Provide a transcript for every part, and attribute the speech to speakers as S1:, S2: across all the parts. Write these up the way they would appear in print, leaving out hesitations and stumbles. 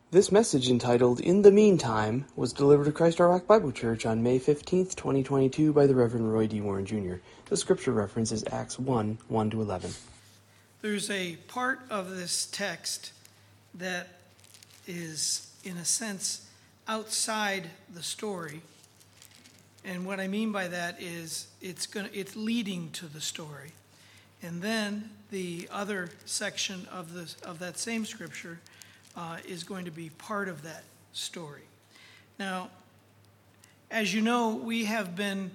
S1: This message, entitled "In the Meantime," was delivered to Christ Our Rock Bible Church on May 15th, 2022 by the Reverend Roy D. Warren Jr. The scripture reference is Acts 1, 1-11.
S2: There's a part of this text that is, in a sense, outside the story. And what I mean by that is it's leading to the story. And then the other section of that same scripture is going to be part of that story. Now, as you know, we have been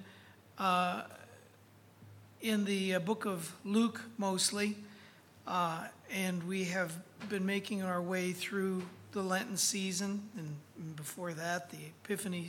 S2: in the book of Luke mostly, and we have been making our way through the Lenten season, and before that, the Epiphany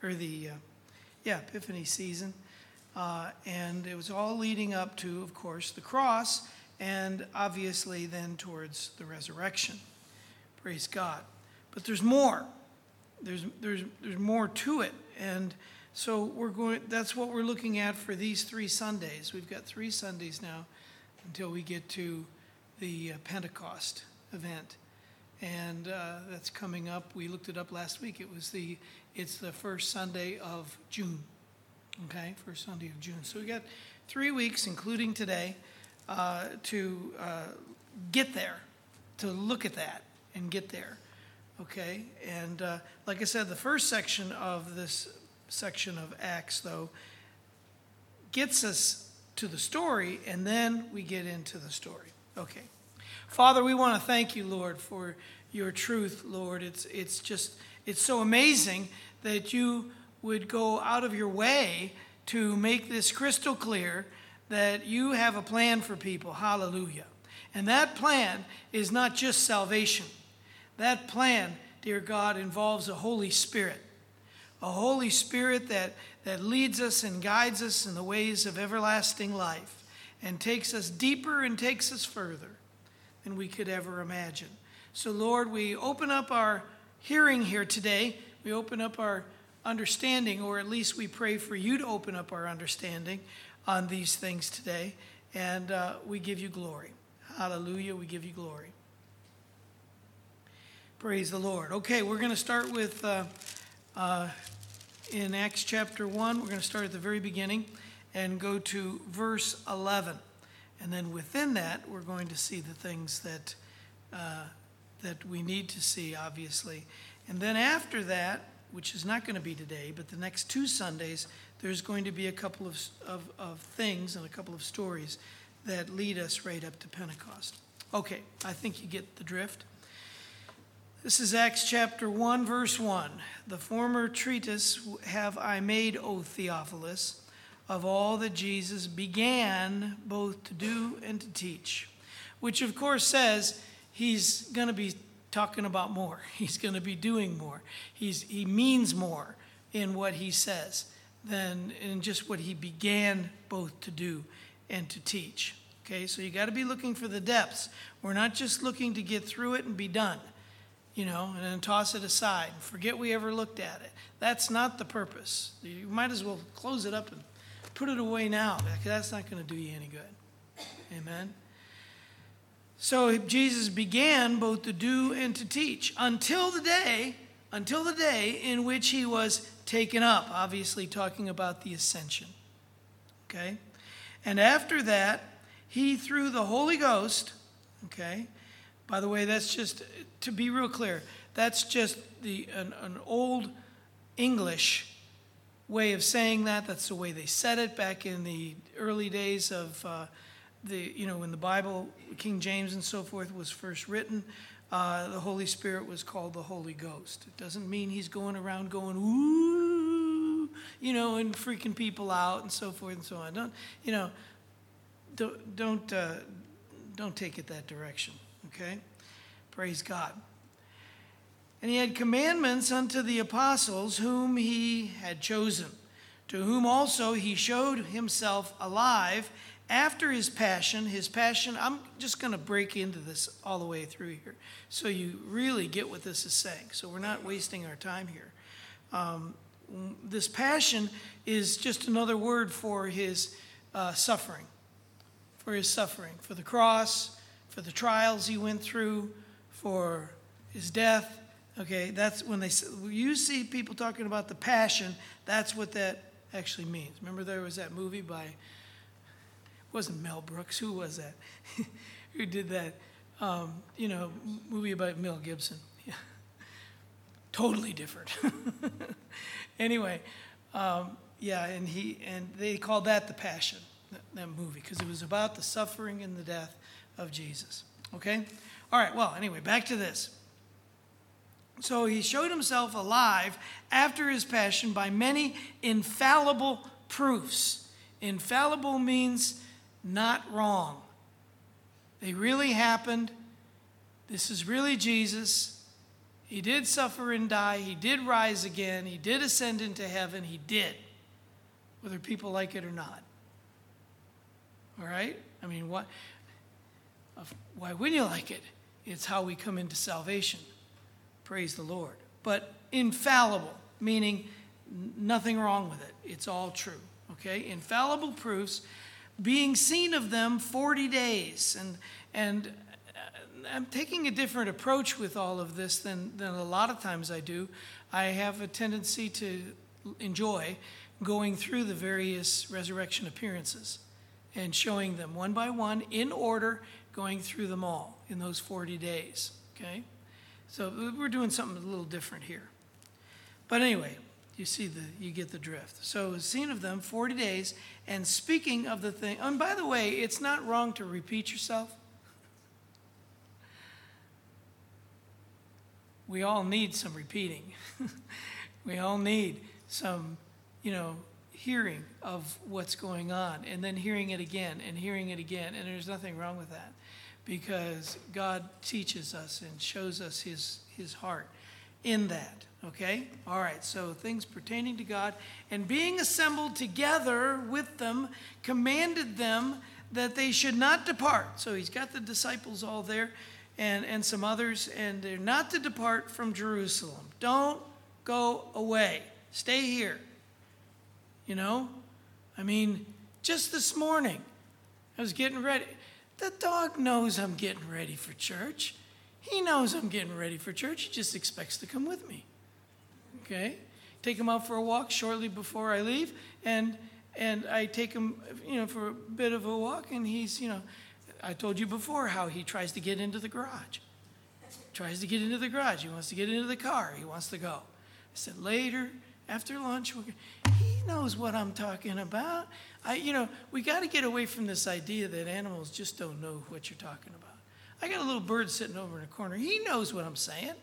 S2: season. And it was all leading up to, of course, the cross, and obviously then towards the resurrection. Praise God. But there's more. There's more to it. And so that's what we're looking at for these 3 Sundays. We've got 3 Sundays now until we get to the Pentecost event. And that's coming up. We looked it up last week. It's the first Sunday of June. Okay, first Sunday of June. So we got 3 weeks, including today, to get there, to look at that and get there. Okay, and like I said, the first section of this section of Acts, though, gets us to the story, and then we get into the story. Okay. Father, we want to thank you, Lord, for your truth, Lord. It's so amazing that you would go out of your way to make this crystal clear that you have a plan for people. Hallelujah. And that plan is not just salvation. That plan, dear God, involves a Holy Spirit. A Holy Spirit that leads us and guides us in the ways of everlasting life and takes us deeper and takes us further than we could ever imagine. So, Lord, we open up our hearing here today. We open up our understanding, or at least we pray for you to open up our understanding on these things today. And we give you glory. Hallelujah, we give you glory. Praise the Lord. Okay, we're going to start with, in Acts chapter 1, we're going to start at the very beginning and go to verse 11. And then within that, we're going to see the things that we need to see, obviously. And then after that, which is not going to be today, but the next 2 Sundays, there's going to be a couple of things and a couple of stories that lead us right up to Pentecost. Okay, I think you get the drift. This is Acts chapter 1, verse 1. The former treatise have I made, O Theophilus, of all that Jesus began both to do and to teach. Which, of course, says he's going to be talking about more. He's going to be doing more. He means more in what he says than in just what he began both to do and to teach. Okay, so you got to be looking for the depths. We're not just looking to get through it and be done, and then toss it aside and forget we ever looked at it. That's not the purpose. You might as well close it up and put it away now, because that's not going to do you any good. Amen. So Jesus began both to do and to teach until the day in which he was taken up, obviously talking about the ascension. Okay? And after that, he, through the Holy Ghost, okay? By the way, that's just, to be real clear, that's just an old English way of saying that. That's the way they said it back in the early days of when the Bible, King James and so forth, was first written. The Holy Spirit was called the Holy Ghost. It doesn't mean he's going around going, ooh, and freaking people out and so forth and so on. Don't take it that direction, okay? Praise God. And he had commandments unto the apostles whom he had chosen, to whom also he showed himself alive after his passion, I'm just going to break into this all the way through here so you really get what this is saying. So we're not wasting our time here. This passion is just another word for his suffering, for the cross, for the trials he went through, for his death, Okay, that's when you see people talking about the passion, that's what that actually means. Remember there was that movie by, it wasn't Mel Brooks, who was that? Who did that, movie about Mel Gibson. Yeah. Totally different. Anyway, and they called that the Passion, that movie, because it was about the suffering and the death of Jesus. Okay? All right, well, anyway, back to this. So he showed himself alive after his passion by many infallible proofs. Infallible means not wrong. They really happened. This is really Jesus. He did suffer and die. He did rise again. He did ascend into heaven. He did, whether people like it or not. All right? I mean, why wouldn't you like it? It's how we come into salvation. Praise the Lord. But infallible, meaning nothing wrong with it. It's all true. Okay? Infallible proofs, being seen of them 40 days. And I'm taking a different approach with all of this than a lot of times I do. I have a tendency to enjoy going through the various resurrection appearances and showing them one by one in order, going through them all in those 40 days. Okay? So we're doing something a little different here. But anyway, you get the drift. So it was seen of them 40 days, and speaking of the thing, and by the way, it's not wrong to repeat yourself. We all need some repeating. We all need some, hearing of what's going on, and then hearing it again, and hearing it again, and there's nothing wrong with that. Because God teaches us and shows us his heart in that, okay? All right, so things pertaining to God. And being assembled together with them, commanded them that they should not depart. So he's got the disciples all there and some others, and they're not to depart from Jerusalem. Don't go away. Stay here. Just this morning, I was getting ready. The dog knows I'm getting ready for church. He knows I'm getting ready for church. He just expects to come with me. Okay? Take him out for a walk shortly before I leave, and I take him, for a bit of a walk, and he's, I told you before how he tries to get into the garage. He wants to get into the car. He wants to go. I said, later, after lunch, he knows what I'm talking about. We got to get away from this idea that animals just don't know what you're talking about. I got a little bird sitting over in a corner. He knows what I'm saying.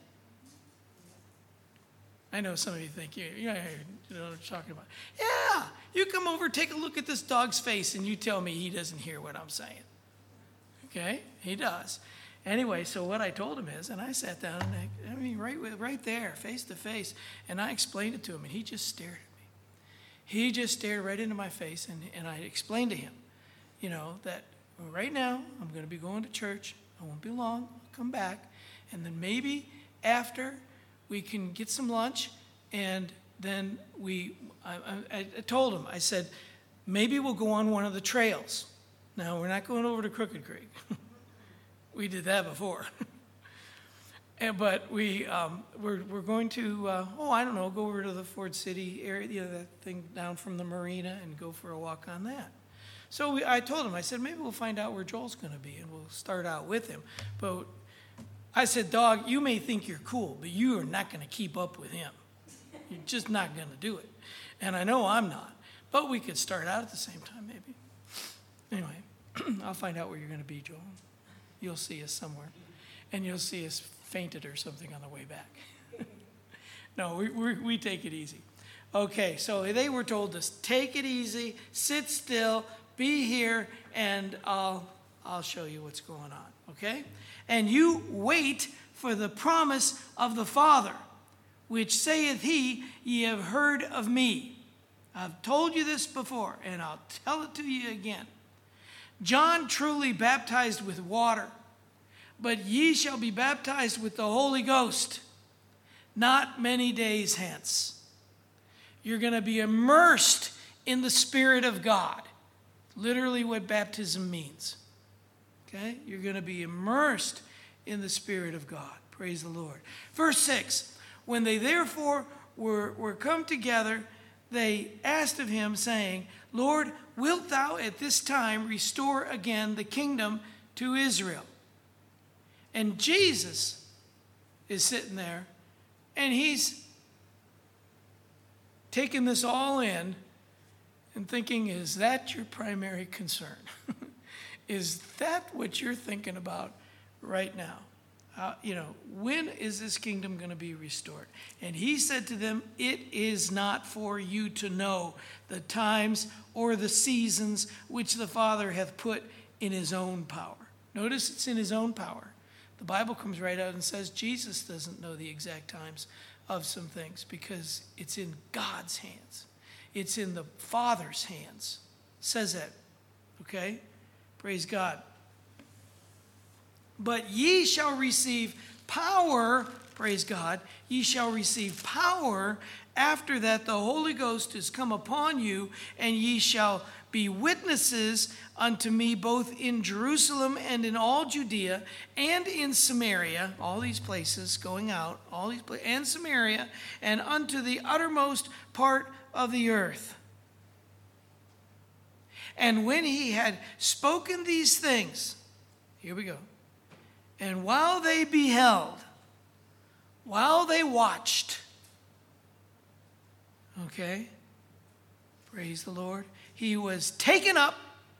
S2: I know some of you think, you know what I'm talking about. Yeah, you come over, take a look at this dog's face, and you tell me he doesn't hear what I'm saying. Okay? He does. Anyway, so what I told him is, and I sat down, and right there, face to face, and I explained it to him, and he just stared at me. He just stared right into my face, and I explained to him, that right now I'm going to be going to church. I won't be long. I'll come back, and then maybe after we can get some lunch, and then I told him, I said, maybe we'll go on one of the trails. Now, we're not going over to Crooked Creek. We did that before. But we're going to, go over to the Ford City area, that thing down from the marina, and go for a walk on that. So I told him, I said, maybe we'll find out where Joel's going to be, and we'll start out with him. But I said, dog, you may think you're cool, but you are not going to keep up with him. You're just not going to do it. And I know I'm not. But we could start out at the same time, maybe. Anyway, I'll find out where you're going to be, Joel. You'll see us somewhere. And you'll see us fainted or something on the way back. No, we take it easy. Okay, so they were told to take it easy, sit still, be here, and I'll show you what's going on, okay? And you wait for the promise of the Father, which saith he, ye have heard of me. I've told you this before, and I'll tell it to you again. John truly baptized with water, but ye shall be baptized with the Holy Ghost not many days hence. You're going to be immersed in the Spirit of God. Literally what baptism means. Okay? You're going to be immersed in the Spirit of God. Praise the Lord. Verse 6, when they therefore were come together, they asked of him, saying, Lord, wilt thou at this time restore again the kingdom to Israel? And Jesus is sitting there, and he's taking this all in and thinking, is that your primary concern? Is that what you're thinking about right now? When is this kingdom going to be restored? And he said to them, it is not for you to know the times or the seasons which the Father hath put in his own power. Notice it's in his own power. The Bible comes right out and says Jesus doesn't know the exact times of some things because it's in God's hands. It's in the Father's hands. Says that. Okay? Praise God. But ye shall receive power, praise God, ye shall receive power after that the Holy Ghost is come upon you, and ye shall be witnesses unto me both in Jerusalem and in all Judea and in Samaria, all these places going out, all these places, and Samaria, and unto the uttermost part of the earth. And when he had spoken these things, here we go. And while they beheld, while they watched, okay, praise the Lord, he was taken up,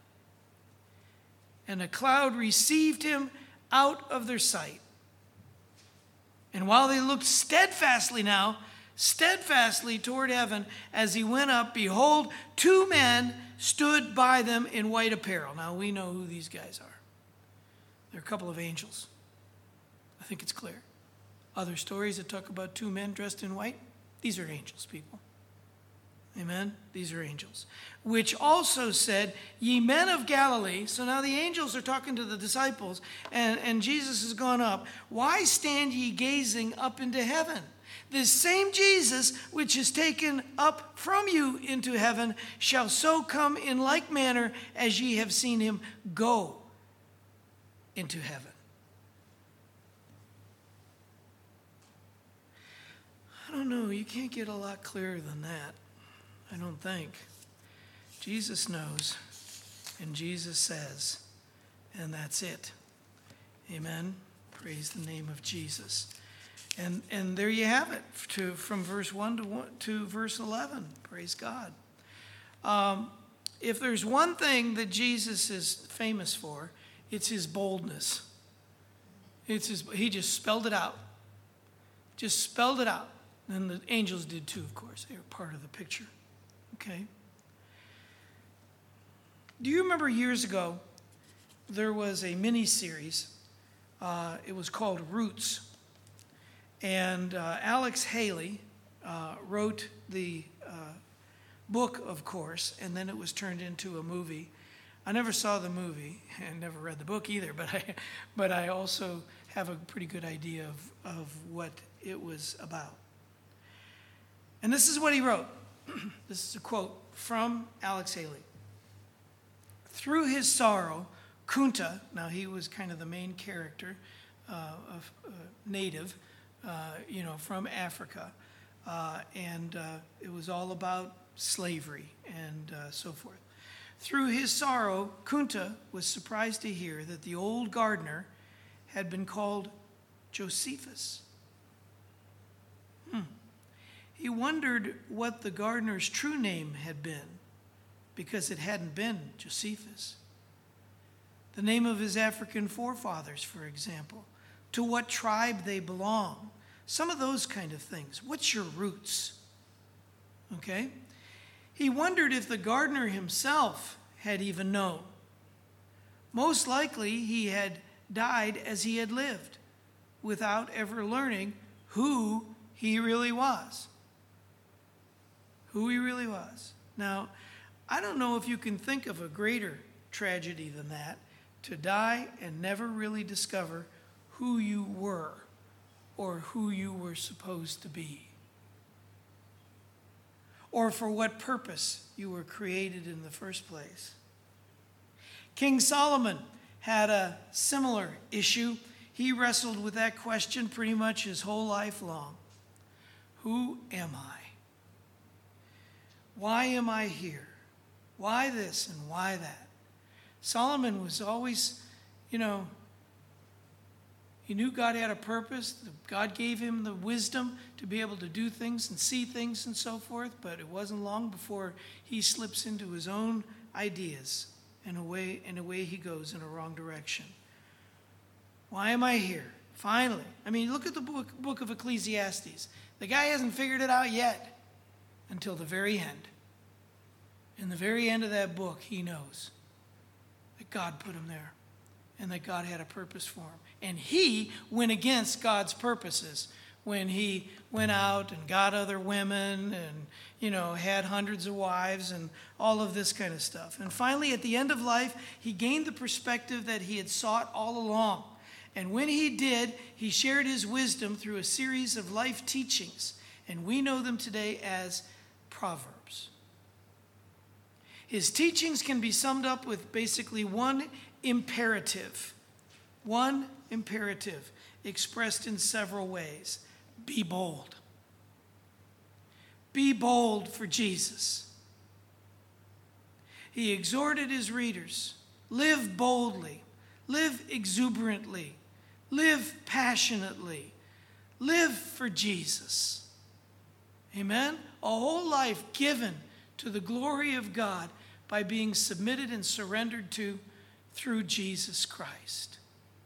S2: and a cloud received him out of their sight. And while they looked steadfastly toward heaven as he went up, behold, two men stood by them in white apparel. Now we know who these guys are. They're a couple of angels. I think it's clear. Other stories that talk about two men dressed in white, these are angels, people. Amen? These are angels. Which also said, ye men of Galilee. So now the angels are talking to the disciples, and Jesus has gone up. Why stand ye gazing up into heaven? This same Jesus, which is taken up from you into heaven, shall so come in like manner as ye have seen him go into heaven. I don't know. You can't get a lot clearer than that, I don't think. Jesus knows, and Jesus says, and that's it. Amen. Praise the name of Jesus. And there you have it, from verse 1 to verse 11. Praise God. If there's one thing that Jesus is famous for, it's his boldness. He just spelled it out. Just spelled it out. And the angels did too, of course. They were part of the picture. Okay? Do you remember years ago, there was a mini-series. It was called Roots. And Alex Haley wrote the book, of course, and then it was turned into a movie. I never saw the movie and never read the book either, but I also have a pretty good idea of what it was about. And this is what he wrote. This is a quote from Alex Haley. Through his sorrow, Kunta, now he was kind of the main character, native, from Africa, and it was all about slavery and so forth. Through his sorrow, Kunta was surprised to hear that the old gardener had been called Josephus. He wondered what the gardener's true name had been, because it hadn't been Josephus. The name of his African forefathers, for example, to what tribe they belong, some of those kind of things. What's your roots? Okay? He wondered if the gardener himself had even known. Most likely he had died as he had lived, without ever learning who he really was. Who he really was. Now, I don't know if you can think of a greater tragedy than that, to die and never really discover who you were or who you were supposed to be, or for what purpose you were created in the first place. King Solomon had a similar issue. he wrestled with that question pretty much his whole life long. Who am I? Why am I here? Why this and why that? Solomon was always, he knew God had a purpose. God gave him the wisdom to be able to do things and see things and so forth, but it wasn't long before he slips into his own ideas and away he goes in a wrong direction. Why am I here? Finally. I mean, look at the book of Ecclesiastes. The guy hasn't figured it out yet until the very end. In the very end of that book, he knows that God put him there and that God had a purpose for him. And he went against God's purposes when he went out and got other women and, had hundreds of wives and all of this kind of stuff. And finally, at the end of life, he gained the perspective that he had sought all along. And when he did, he shared his wisdom through a series of life teachings. And we know them today as Proverbs. His teachings can be summed up with basically one imperative expressed in several ways. Be bold. Be bold for Jesus. He exhorted his readers, live boldly, live exuberantly, live passionately, live for Jesus. Amen? A whole life given to the glory of God by being submitted and surrendered to through Jesus Christ.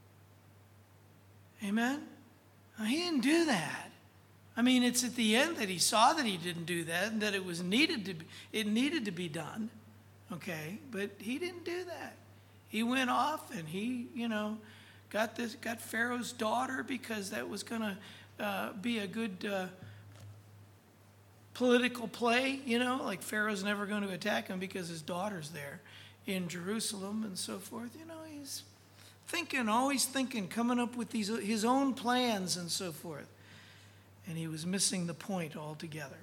S2: Amen? Now, he didn't do that. I mean, it's at the end that he saw that he didn't do that and that it needed to be done. Okay? But he didn't do that. He went off and he, got Pharaoh's daughter because that was going to be a good political play, like Pharaoh's never going to attack him because his daughter's there in Jerusalem and so forth. He's always thinking, coming up with his own plans and so forth. And he was missing the point altogether.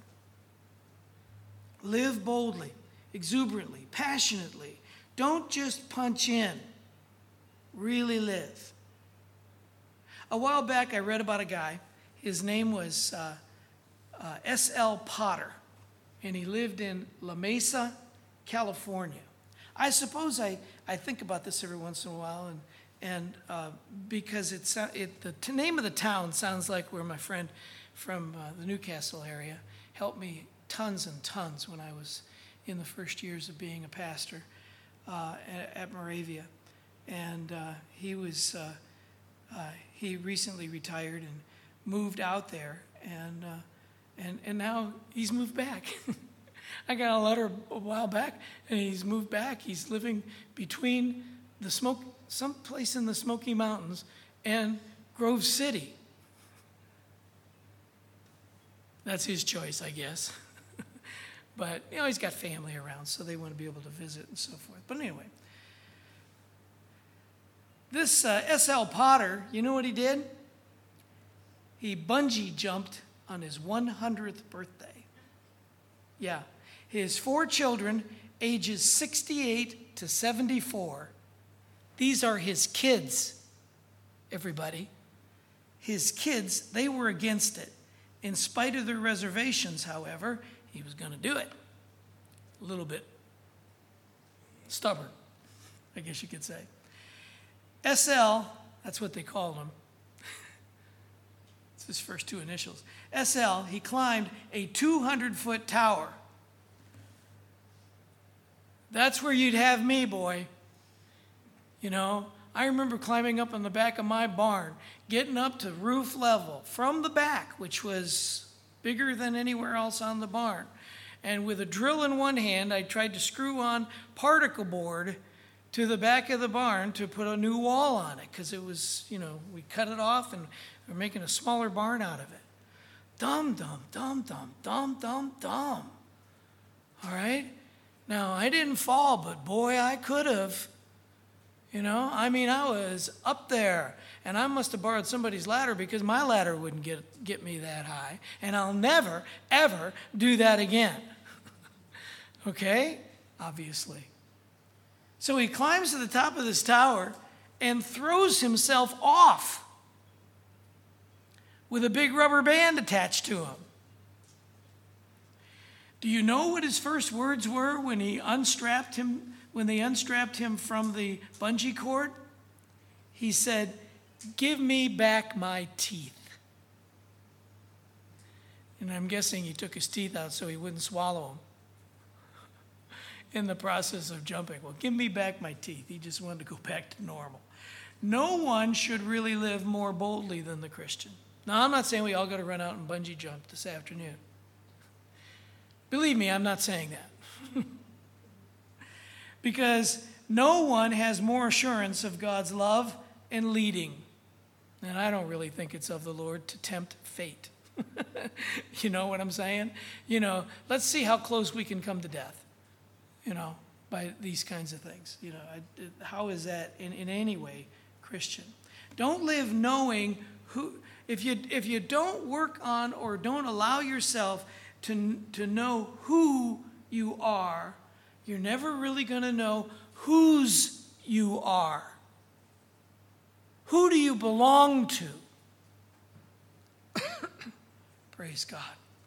S2: Live boldly, exuberantly, passionately. Don't just punch in. Really live. A while back, I read about a guy. His name was S.L. Potter, and he lived in La Mesa, California. I suppose I think about this every once in a while, and because the name of the town sounds like where my friend from the Newcastle area helped me tons and tons when I was in the first years of being a pastor at Moravia. And he recently retired and moved out there, and now he's moved back. I got a letter a while back, and he's moved back. He's living between someplace in the Smoky Mountains and Grove City. That's his choice, I guess. But, he's got family around, so they want to be able to visit and so forth. But anyway, this S.L. Potter, you know what he did? He bungee jumped on his 100th birthday. Yeah. His 4 children, ages 68 to 74. These are his kids, everybody. His kids, they were against it. In spite of their reservations, however, he was going to do it. A little bit stubborn, I guess you could say. SL, that's what they called him. It's his first 2 initials. SL, he climbed a 200-foot tower. That's where you'd have me, boy. I remember climbing up on the back of my barn, getting up to roof level from the back, which was bigger than anywhere else on the barn. And with a drill in one hand, I tried to screw on particle board to the back of the barn to put a new wall on it, because it was, we cut it off and we're making a smaller barn out of it. Dumb. All right? Now, I didn't fall, but boy, I could have. I was up there, and I must have borrowed somebody's ladder because my ladder wouldn't get me that high, and I'll never, ever do that again. Okay? Obviously. So he climbs to the top of this tower and throws himself off with a big rubber band attached to him. Do you know what his first words were when they unstrapped him from the bungee cord? He said, "Give me back my teeth." And I'm guessing he took his teeth out so he wouldn't swallow them in the process of jumping. Well, give me back my teeth. He just wanted to go back to normal. No one should really live more boldly than the Christian. Now, I'm not saying we all got to run out and bungee jump this afternoon. Believe me, I'm not saying that. Because no one has more assurance of God's love and leading. And I don't really think it's of the Lord to tempt fate. You know what I'm saying? Let's see how close we can come to death, by these kinds of things. How is that in any way Christian? Don't live knowing who, if you don't work on or don't allow yourself to know who you are, you're never really going to know whose you are. Who do you belong to? Praise God.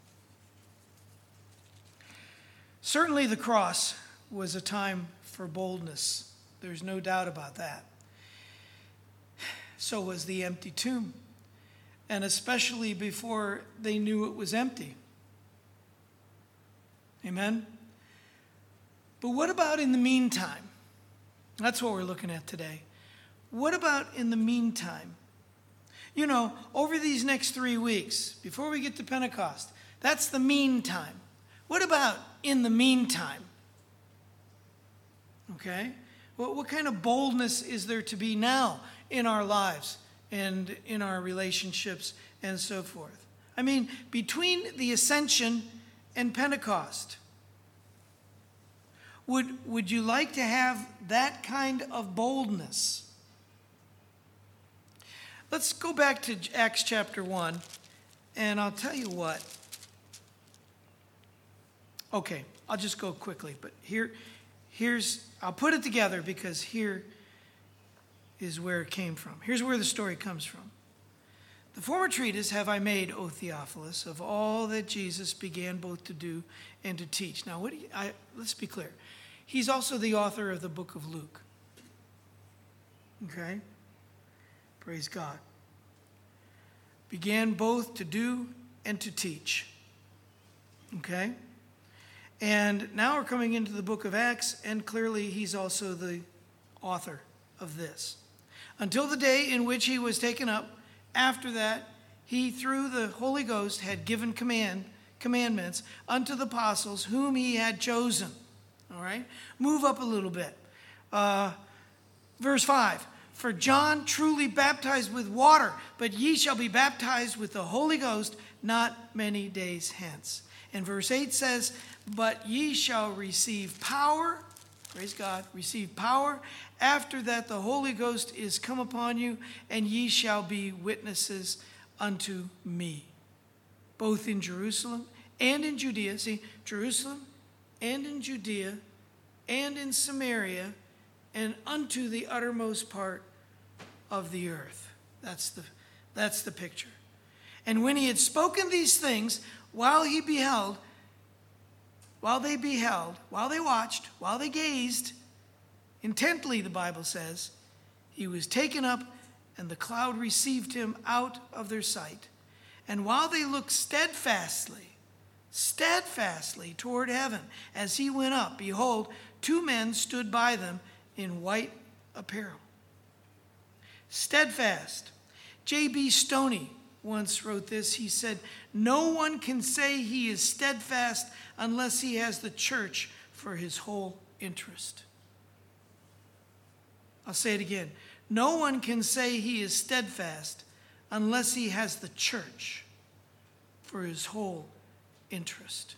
S2: Certainly the cross was a time for boldness. There's no doubt about that. So was the empty tomb, and especially before they knew it was empty. Amen? But what about in the meantime? That's what we're looking at today. What about in the meantime? Over these next 3 weeks, before we get to Pentecost, that's the meantime. What about in the meantime? Okay? What kind of boldness is there to be now in our lives and in our relationships and so forth? I mean, between the ascension and Pentecost, would you like to have that kind of boldness? Let's go back to Acts chapter 1, and I'll tell you what. Okay, I'll just go quickly, but I'll put it together because here is where it came from. Here's where the story comes from. The former treatise have I made, O Theophilus, of all that Jesus began both to do and to teach. Now, let's be clear. He's also the author of the book of Luke. Okay? Praise God. Began both to do and to teach. Okay? And now we're coming into the book of Acts, and clearly he's also the author of this. Until the day in which he was taken up, after that, he, through the Holy Ghost, had given commandments unto the apostles whom he had chosen. All right? Move up a little bit. Verse 5. For John truly baptized with water, but ye shall be baptized with the Holy Ghost not many days hence. And verse 8 says, but ye shall receive power, praise God, receive power. After that the Holy Ghost is come upon you, and ye shall be witnesses unto me. Both in Jerusalem and in Judea. See, Jerusalem and in Judea and in Samaria and unto the uttermost part of the earth. That's the picture. And when he had spoken these things, while they watched, while they gazed, intently, the Bible says, he was taken up, and the cloud received him out of their sight. And while they looked steadfastly toward heaven as he went up, behold, 2 men stood by them in white apparel. Steadfast. J.B. Stoney once wrote this. He said, no one can say he is steadfast unless he has the church for his whole interest. I'll say it again. No one can say he is steadfast unless he has the church for his whole interest.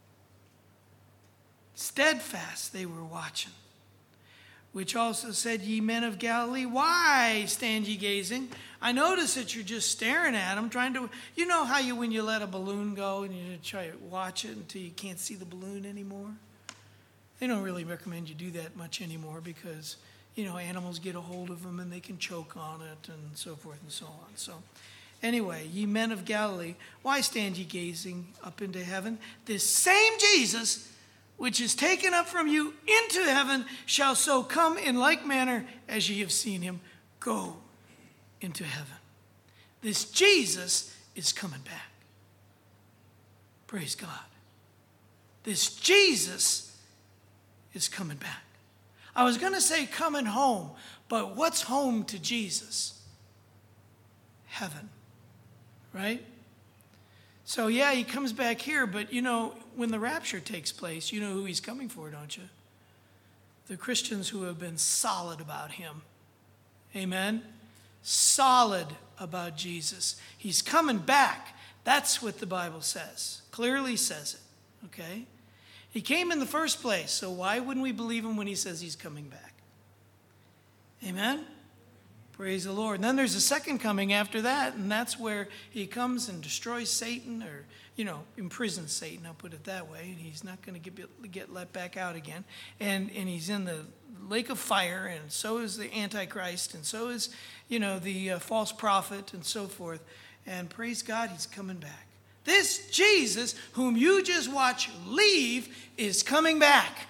S2: Steadfast they were watching. Which also said, ye men of Galilee, why stand ye gazing? I notice that you're just staring at them, trying to, you know how when you let a balloon go and you try to watch it until you can't see the balloon anymore? They don't really recommend you do that much anymore because, animals get a hold of them and they can choke on it and so forth and so on. So Anyway, ye men of Galilee, why stand ye gazing up into heaven? This same Jesus, which is taken up from you into heaven, shall so come in like manner as ye have seen him go into heaven. This Jesus is coming back. Praise God. This Jesus is coming back. I was going to say coming home, but what's home to Jesus? Heaven, right? So yeah, he comes back here, but when the rapture takes place, you know who he's coming for, don't you? The Christians who have been solid about him. Amen? Solid about Jesus. He's coming back. That's what the Bible says. Clearly says it, okay? He came in the first place, so why wouldn't we believe him when he says he's coming back? Amen? Praise the Lord. And then there's a second coming after that, and that's where he comes and destroys Satan, or, imprisons Satan, I'll put it that way, and he's not going to get let back out again. And he's in the lake of fire, and so is the Antichrist, and so is, the false prophet, and so forth. And praise God, he's coming back. This Jesus, whom you just watched leave, is coming back.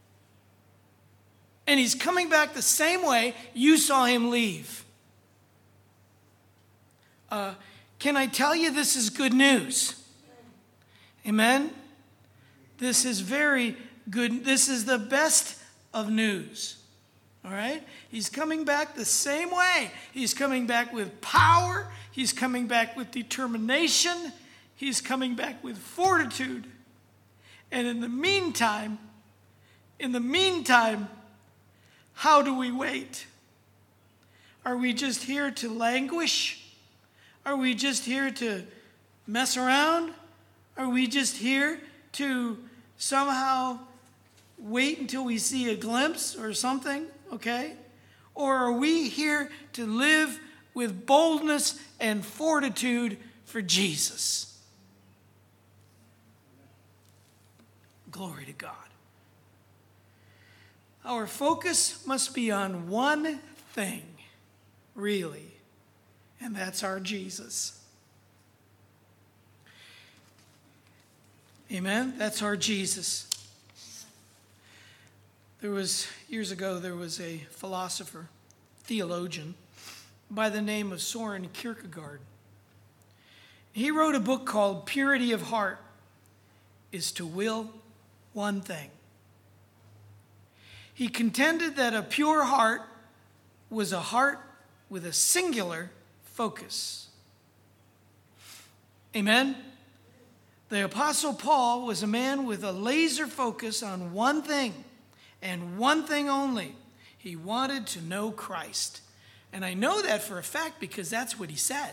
S2: And he's coming back the same way you saw him leave. Can I tell you this is good news? Amen? This is very good. This is the best of news. All right? He's coming back the same way. He's coming back with power. He's coming back with determination. He's coming back with fortitude. And in the meantime, how do we wait? Are we just here to languish? Are we just here to mess around? Are we just here to somehow wait until we see a glimpse or something, okay? Or are we here to live with boldness and fortitude for Jesus? Glory to God. Our focus must be on one thing, really, and that's our Jesus. Amen? That's our Jesus. Years ago, there was a philosopher, theologian, by the name of Soren Kierkegaard. He wrote a book called Purity of Heart is to Will One Thing. He contended that a pure heart was a heart with a singular focus. Amen? The Apostle Paul was a man with a laser focus on one thing, and one thing only. He wanted to know Christ. And I know that for a fact because that's what he said.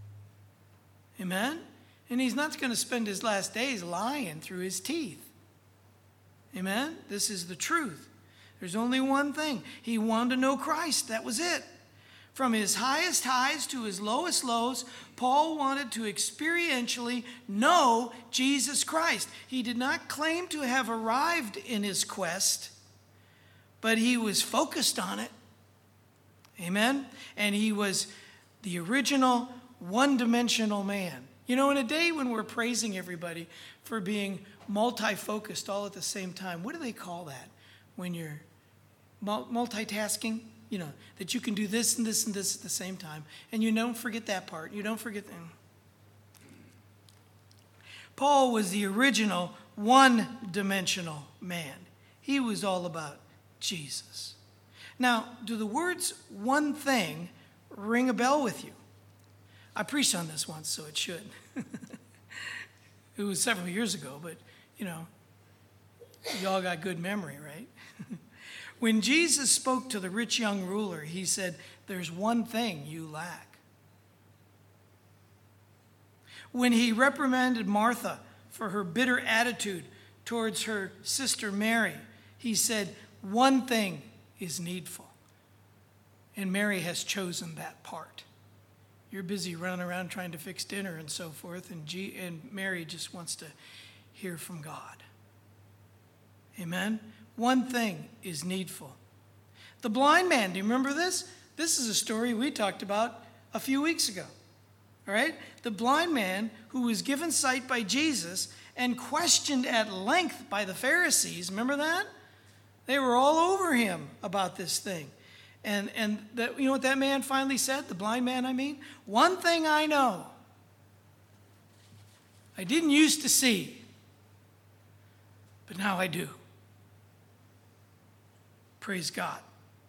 S2: Amen? And he's not going to spend his last days lying through his teeth. Amen? This is the truth. There's only one thing. He wanted to know Christ. That was it. From his highest highs to his lowest lows, Paul wanted to experientially know Jesus Christ. He did not claim to have arrived in his quest, but he was focused on it. Amen? And he was the original one-dimensional man. In a day when we're praising everybody for being multi-focused all at the same time, what do they call that? When you're multitasking? That you can do this and this and this at the same time. And you don't forget that part. You don't forget them. Paul was the original one-dimensional man. He was all about Jesus. Now, do the words one thing ring a bell with you? I preached on this once, so it should. It was several years ago, but, y'all got good memory, right? When Jesus spoke to the rich young ruler, he said, there's one thing you lack. When he reprimanded Martha for her bitter attitude towards her sister Mary, he said, one thing is needful. And Mary has chosen that part. You're busy running around trying to fix dinner and so forth, and Mary just wants to hear from God. Amen? One thing is needful. The blind man, do you remember this? This is a story we talked about a few weeks ago. All right? The blind man who was given sight by Jesus and questioned at length by the Pharisees. Remember that? They were all over him about this thing. And that, you know what that man finally said? The blind man, I mean? One thing I know. I didn't used to see, but now I do. Praise God.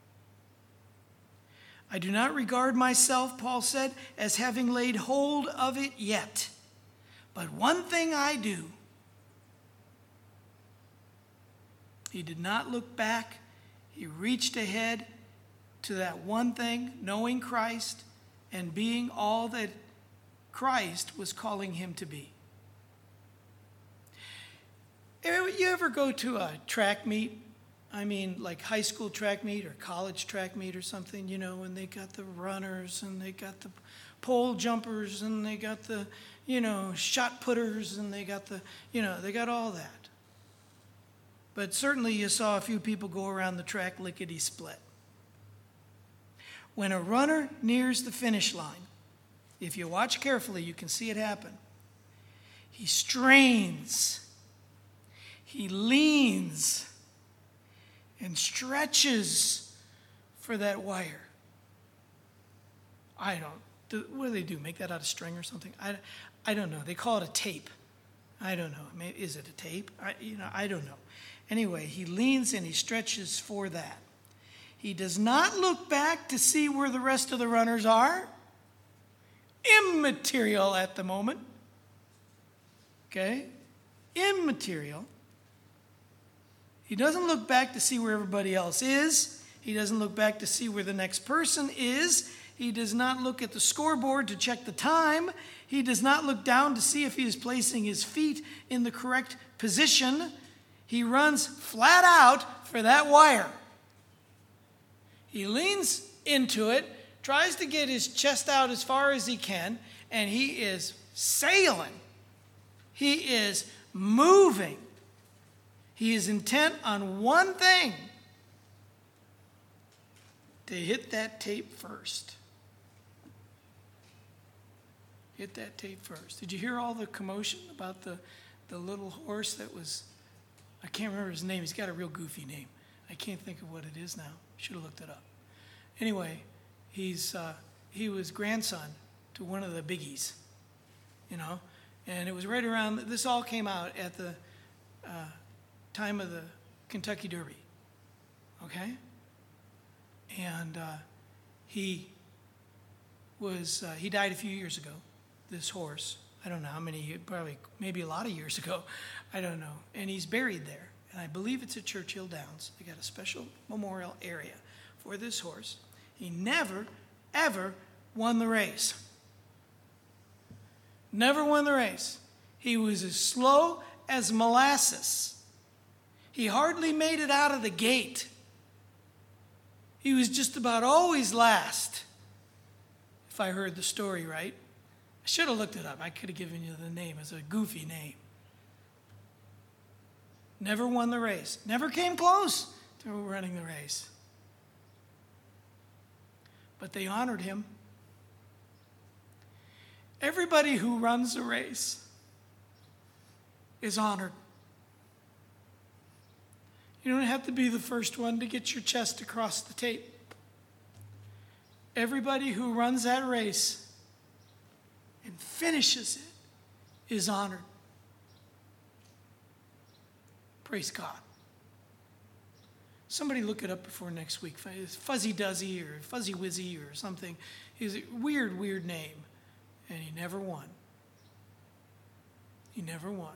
S2: I do not regard myself, Paul said, as having laid hold of it yet. But one thing I do. He did not look back. He reached ahead to that one thing, knowing Christ and being all that Christ was calling him to be. You ever go to a track meet? I mean, like high school track meet or college track meet or something, you know, and they got the runners and they got the pole jumpers and they got the, you know, shot putters and they got the, you know, they got all that. But certainly you saw a few people go around the track lickety-split. When a runner nears the finish line, if you watch carefully, you can see it happen. He strains, he leans, and stretches for that wire. What do they do? Make that out of string or something? I don't know. They call it a tape. I don't know. Maybe, is it a tape? I don't know. Anyway, he leans and he stretches for that. He does not look back to see where the rest of the runners are. Immaterial at the moment. Okay? Immaterial. He doesn't look back to see where everybody else is. He doesn't look back to see where the next person is. He does not look at the scoreboard to check the time. He does not look down to see if he is placing his feet in the correct position. He runs flat out for that wire. He leans into it, tries to get his chest out as far as he can, and he is sailing. He is moving. He is intent on one thing: to hit that tape first. Hit that tape first. Did you hear all the commotion about the little horse that was, I can't remember his name. He's got a real goofy name. I can't think of what it is now. Should have looked it up. Anyway, he was grandson to one of the biggies, you know, and it was right around, this all came out at the time of the Kentucky Derby, okay? And he died a few years ago, this horse. I don't know how many, probably, maybe a lot of years ago. I don't know. And he's buried there. And I believe it's at Churchill Downs. They got a special memorial area for this horse. He never, ever won the race. Never won the race. He was as slow as molasses. He hardly made it out of the gate. He was just about always last, if I heard the story right. I should have looked it up. I could have given you the name. It's a goofy name. Never won the race. Never came close to running the race. But they honored him. Everybody who runs a race is honored. You don't have to be the first one to get your chest across the tape. Everybody who runs that race and finishes it is honored. Praise God. Somebody look it up before next week. Fuzzy Duzzy or Fuzzy Wizzy or something. He's a weird name. And he never won. He never won.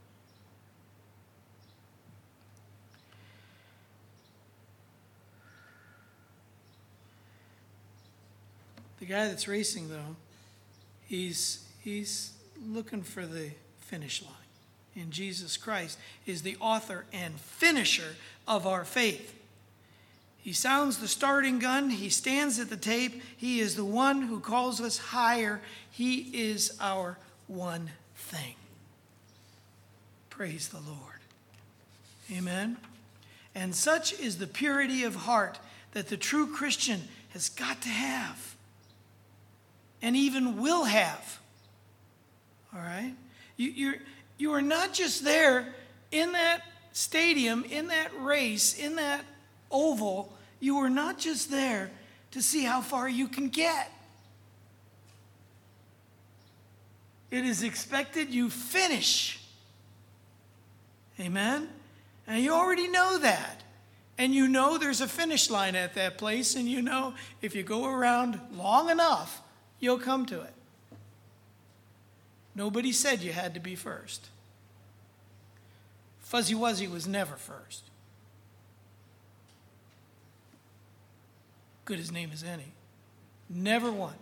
S2: The guy that's racing, though, he's looking for the finish line. And Jesus Christ is the author and finisher of our faith. He sounds the starting gun. He stands at the tape. He is the one who calls us higher. He is our one thing. Praise the Lord. Amen. And such is the purity of heart that the true Christian has got to have. and even will have. All right? You are not just there in that stadium, in that race, in that oval. You are not just there to see how far you can get. It is expected you finish. Amen? And you already know that. And you know there's a finish line at that place, and you know if you go around long enough, you'll come to it. Nobody said you had to be first. Fuzzy Wuzzy was never first. Good his name as any. Never won.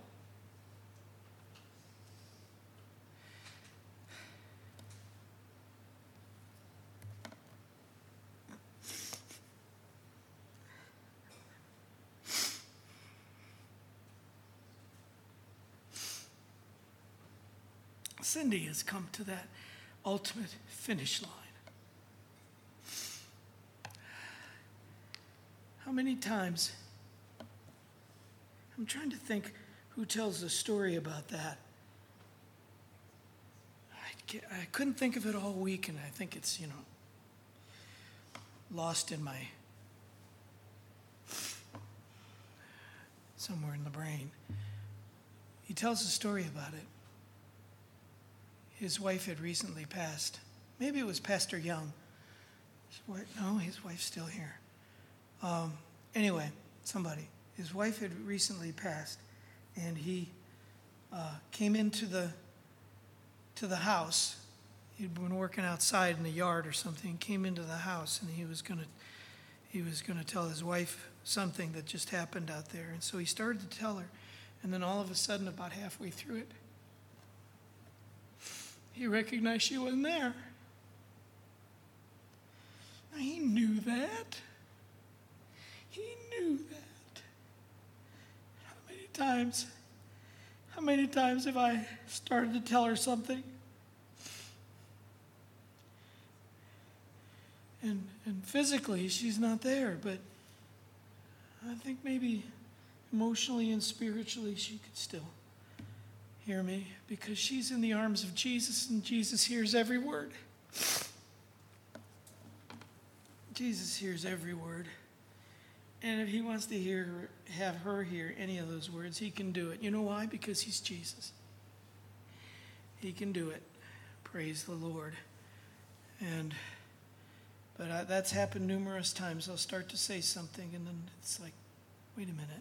S2: Cindy has come to that ultimate finish line. How many times, I'm trying to think who tells the story about that. I couldn't think of it all week, and I think it's, lost in my, somewhere in the brain. He tells a story about it. His wife had recently passed. Maybe it was Pastor Young. No, his wife's still here. Anyway, somebody. His wife had recently passed, and he came into the house. He'd been working outside in the yard or something. He came into the house, and he was gonna tell his wife something that just happened out there. And so he started to tell her, and then all of a sudden, about halfway through it, he recognized she wasn't there. Now, he knew that. He knew that. How many times have I started to tell her something? And physically, she's not there, but I think maybe emotionally and spiritually, she could still hear me, because she's in the arms of Jesus, and Jesus hears every word. Jesus hears every word. And if he wants to have her hear any of those words, he can do it. You know why? Because he's Jesus. He can do it. Praise the Lord. But that's happened numerous times. I'll start to say something, and then it's like, wait a minute.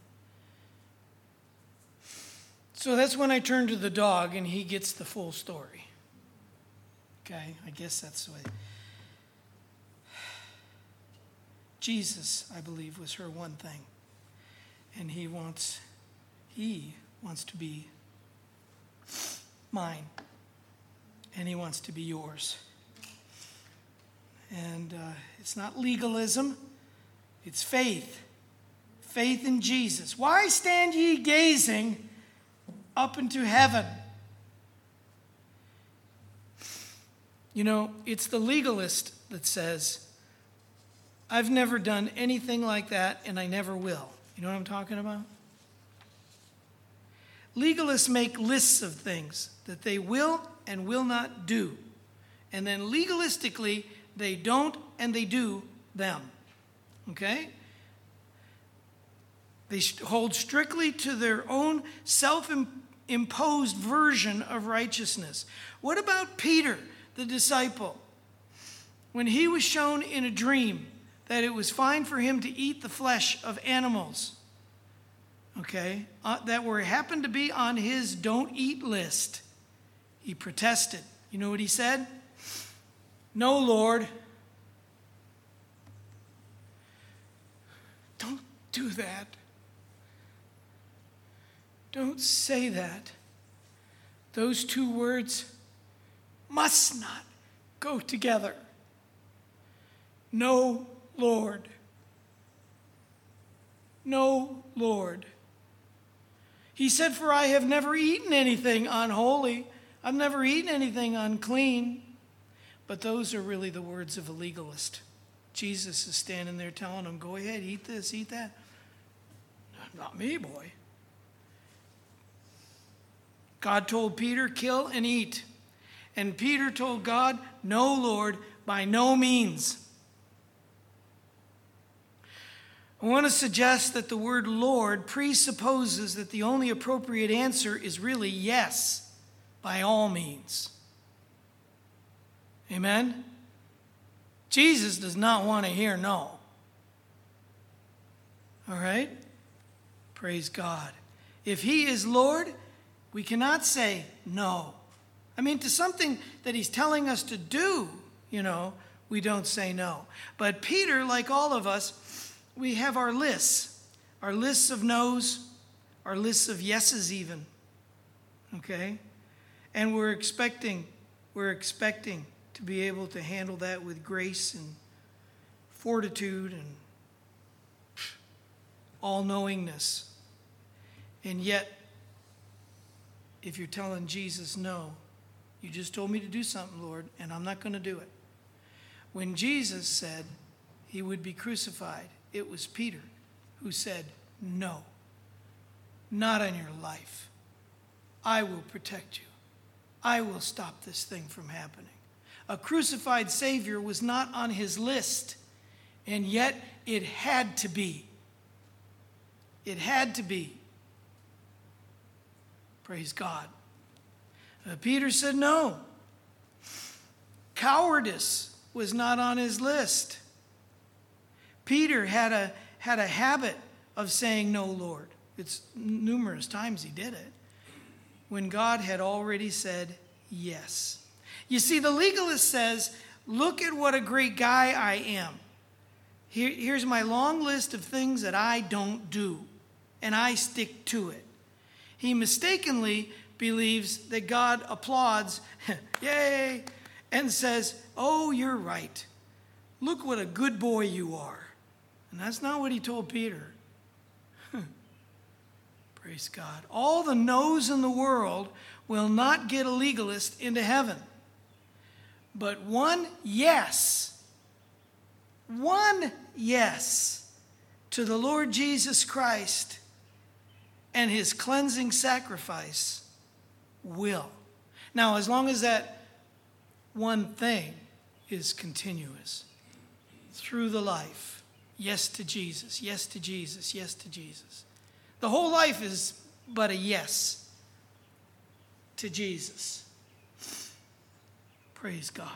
S2: So that's when I turn to the dog, and he gets the full story. Okay, I guess that's the way. Jesus, I believe, was her one thing. And he wants to be mine. And he wants to be yours. And it's not legalism, it's faith. Faith in Jesus. Why stand ye gazing up into heaven? It's the legalist that says, I've never done anything like that, and I never will. You know what I'm talking about? Legalists make lists of things that they will and will not do. And then legalistically, they don't and they do them. Okay? They hold strictly to their own self-imposed version of righteousness. What about Peter, the disciple? When he was shown in a dream that it was fine for him to eat the flesh of animals, okay, that happened to be on his don't eat list, he protested. You know what he said? No, Lord. Don't do that. Don't say that. Those two words must not go together. No, Lord. No, Lord. He said, for I have never eaten anything unholy. I've never eaten anything unclean. But those are really the words of a legalist. Jesus is standing there telling them, go ahead, eat this, eat that. Not me, boy. God told Peter, kill and eat. And Peter told God, no, Lord, by no means. I want to suggest that the word Lord presupposes that the only appropriate answer is really yes, by all means. Amen? Jesus does not want to hear no. All right? Praise God. If he is Lord, we cannot say no. I mean, to something that he's telling us to do, we don't say no. But Peter, like all of us, we have our lists of no's, our lists of yeses even, okay? And we're expecting to be able to handle that with grace and fortitude and all-knowingness. And yet, if you're telling Jesus no, you just told me to do something, Lord, and I'm not going to do it. When Jesus said he would be crucified, it was Peter who said, no, not on your life. I will protect you. I will stop this thing from happening. A crucified Savior was not on his list, and yet it had to be. It had to be. Praise God. Peter said no. Cowardice was not on his list. Peter had a habit of saying no, Lord. It's numerous times he did it, when God had already said yes. You see, the legalist says, look at what a great guy I am. Here's my long list of things that I don't do, and I stick to it. He mistakenly believes that God applauds, yay, and says, oh, you're right. Look what a good boy you are. And that's not what he told Peter. Praise God. All the no's in the world will not get a legalist into heaven. But one yes to the Lord Jesus Christ and his cleansing sacrifice will. Now, as long as that one thing is continuous through the life, yes to Jesus, yes to Jesus, yes to Jesus. The whole life is but a yes to Jesus. Praise God.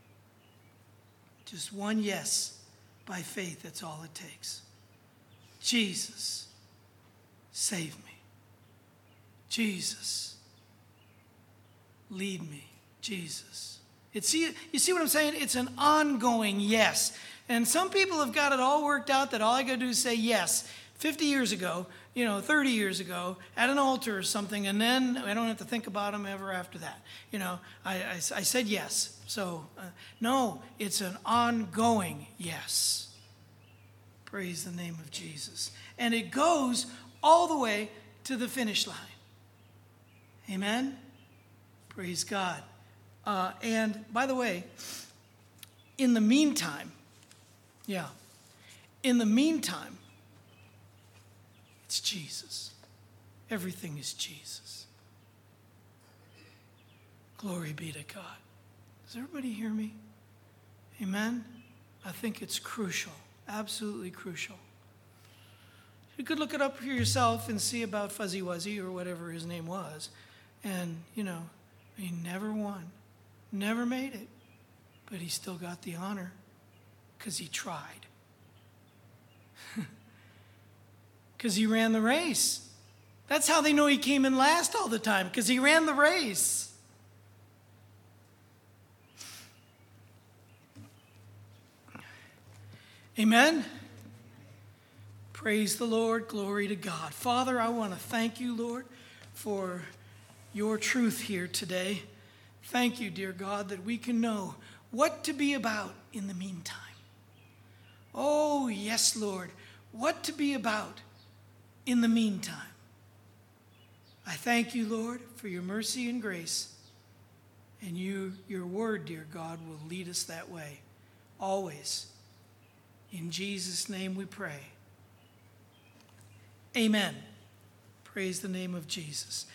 S2: Just one yes by faith, that's all it takes. Jesus, save me. Jesus, lead me. Jesus. You see what I'm saying? It's an ongoing yes. And some people have got it all worked out that all I got to do is say yes. 50 years ago, 30 years ago, at an altar or something, and then I don't have to think about them ever after that. I said yes. So, no, it's an ongoing yes. Praise the name of Jesus. And it goes all the way to the finish line. Amen? Praise God. And by the way, in the meantime, it's Jesus. Everything is Jesus. Glory be to God. Does everybody hear me? Amen? I think it's crucial, absolutely crucial. You could look it up for yourself and see about Fuzzy Wuzzy or whatever his name was. And, he never won, never made it, but he still got the honor because he tried. Because he ran the race. That's how they know he came in last all the time, because he ran the race. Amen? Praise the Lord. Glory to God. Father, I want to thank you, Lord, for your truth here today. Thank you, dear God, that we can know what to be about in the meantime. Oh, yes, Lord, what to be about in the meantime. I thank you, Lord, for your mercy and grace. And your word, dear God, will lead us that way, always. In Jesus' name we pray. Amen. Praise the name of Jesus.